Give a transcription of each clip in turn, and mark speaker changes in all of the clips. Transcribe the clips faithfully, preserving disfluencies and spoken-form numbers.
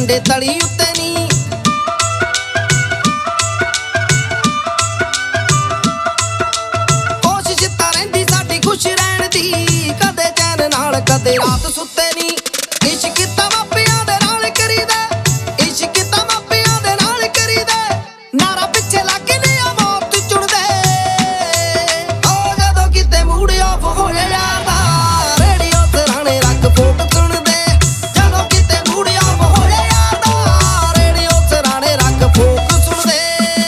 Speaker 1: ਕੰਡੇ ਤਲੀ ਉੱਤੇ ਨੀ ਕੋਸ਼ਿਸ਼ ਤਾਂ ਰਹਿੰਦੀ ਸਾਡੀ ਖੁਸ਼ ਰਹਿਣ ਦੀ, ਕਦੇ ਚੈਨ ਨਾਲ ਕਦੇ ਰਾਤ ਸੁੱਤੇ ਨੀ। ਇਸ਼ਕ ਤਾਂ ਮਾਪਿਆਂ ਦੇ ਨਾਲ ਕਰੀਦਾ, ਇਸ਼ਕ ਤਾਂ ਮਾਪਿਆਂ ਦੇ ਨਾਲ ਕਰੀਦਾ, ਨਾਰਾ ਪਿੱਛੇ ਲੱਗ ਲਿਆ ਮੌਤ ਚੁਣਦੇ। ਉਹ ਜਦੋਂ ਕਿਤੇ ਮੂਡ ਆਫ ਹੋਏ ਯਾਰ ਦਾ, ਰੇਡੀਓ ਸਰਾਣੇ ਰੱਖ ਫੋਕ ਸੁਣਦੇ। ਜਦੋਂ ਕਿਤੇ ਮੂਡ ਆਫ ਹੋਏ ਯਾਰ ਦਾ, ਰੇਡੀਓ ਸਰਾਣੇ ਰੱਖ ਫੋਕ ਸੁਣਦੇ।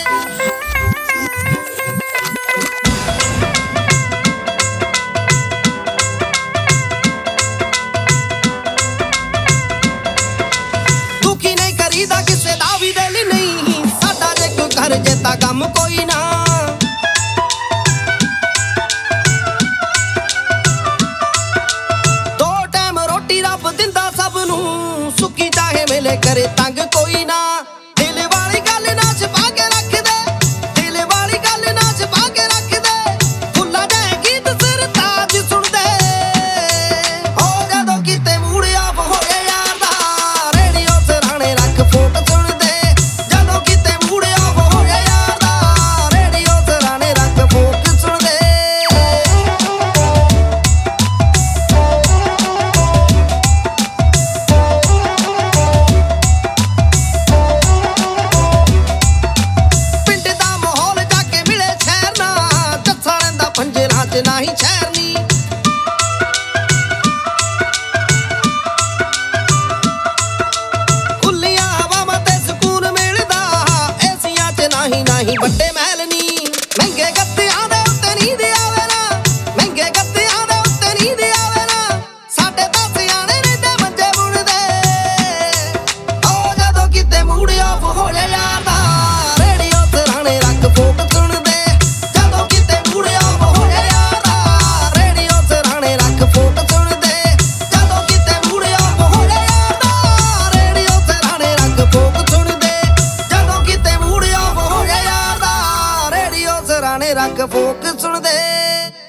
Speaker 1: ਦੁਖੀ ਨਹੀਂ ਕਰੀਦਾ ਕਿਸੇ ਦਾ ਵੀ ਦਿਲ ਨਹੀਂ, ਸਾਡਾ ਜੇ ਕੋਈ ਕਰ ਜੇ ਤਾਂ ਕੰਮ ਕੋਈ ਨਾ। ਦੋ ਟਾਈਮ ਰੋਟੀ ਰੱਬ ਦਿੰਦਾ ਸਭ ਨੂੰ, ਸੁੱਕੀ ਚਾਹੇ ਮਿਲੇ ਕਰੇ ਤੰਗ ਕੋਈ ਨਾ। ਦਿਲ ਵਾਲੀ ਗੱਲ ਨਾ ਛੁਪਾ ਕੇ ਰੱਖਦੇ, ਦਿਲ ਵਾਲੀ ਗੱਲ ਨਾ ਛੁਪਾ ਕੇ ਰੱਖਦੇ, ਫੁੱਲਾਂ ਦੇ ਗੀਤ ਸਰਤਾਜ ਸੁਣਦੇ। ਹੋ ਜਦੋਂ ਕਿਤੇ ਮੂਡ ਆਫ ਹੋਏ ਯਾਰ ਦਾ, ਰੇਡੀਓ ਸਰਾਣੇ ਰੱਖ ਫੋਕ ਸੁਣਦੇ। ਜਦੋਂ ਕਿਤੇ ਮੂਡ ਆਫ ਹੋਏ ਯਾਰ ਦਾ, ਰੇਡੀਓ ਸਰਾਣੇ ਰੱਖ ਫੋਕ ਸੁਣਦੇ। ਪਿੰਡ ਦਾ ਮਾਹੌਲ ਜਾ ਕੇ ਮਿਲੇ ਸ਼ਹਿਰ ਨਾ, ਜੱਸਾ ਰਹਿੰਦਾ ਪੰਜਰਾਂ ਚ ਨਾ ਹੀ ਸ਼ਹਿਰ ਨੀ। ਖੁੱਲੀਆਂ ਹਵਾਵਾਂ ਤੇ ਸਕੂਨ ਮਿਲਦਾ, ਏਸੀਆਂ ਚ ਨਹੀਂ ਨਹੀਂ ਵੱਡੇ ਮਹਿਲ ਨੀ। ਮਹਿੰਗੇ ਗੱਦਿਆਂ ਦੇ ਉੱਤੇ ਨੀਂਦ ਆਵੇ ਨਾ, ਮਹਿੰਗੇ ਗੱਦਿਆਂ ਦੇ ਉੱਤੇ ਨੀਂਦ ਆਵੇ ਨਾ, ਸਾਡੇ ਤਾਂ ਸਿਆਣੇ ਰਹਿੰਦੇ ਮੰਜੇ ਬੁਣਦੇ। ਉਹ ਜਦੋਂ ਕਿਤੇ ਮੂਡ ਆਫ ਹੋਏ ਯਾਰ ਦਾ, ਰੇਡੀਓ ਸਰਾਣੇ ਰੱਖ ਫੋਕ ਸੁਣਦੇ। ਜਦੋਂ ਕਿਤੇ ਮੂਡ ਆਫ ਹੋਏ ਯਾਰ ਦਾ, ਰੇਡੀਓ ਸਰਾਣੇ ਰੱਖ ਫੋਕ ਸੁਣਦੇ। ਜਦੋਂ ਕਿਤੇ ਮੂਡ ਆਫ ਹੋਏ ਯਾਰ ਦਾ, ਰੇਡੀਓ ਸਰਾਣੇ ਰੱਖ ਫੋਕ ਸੁਣਦੇ। ਜਦੋਂ ਕਿਤੇ ਮੂਡ ਆਫ ਹੋਏ ਯਾਰ ਦਾ, ਰੇਡੀਓ ਸਰਾਣੇ ਰੱਖ ਫੋਕ ਸੁਣਦੇ।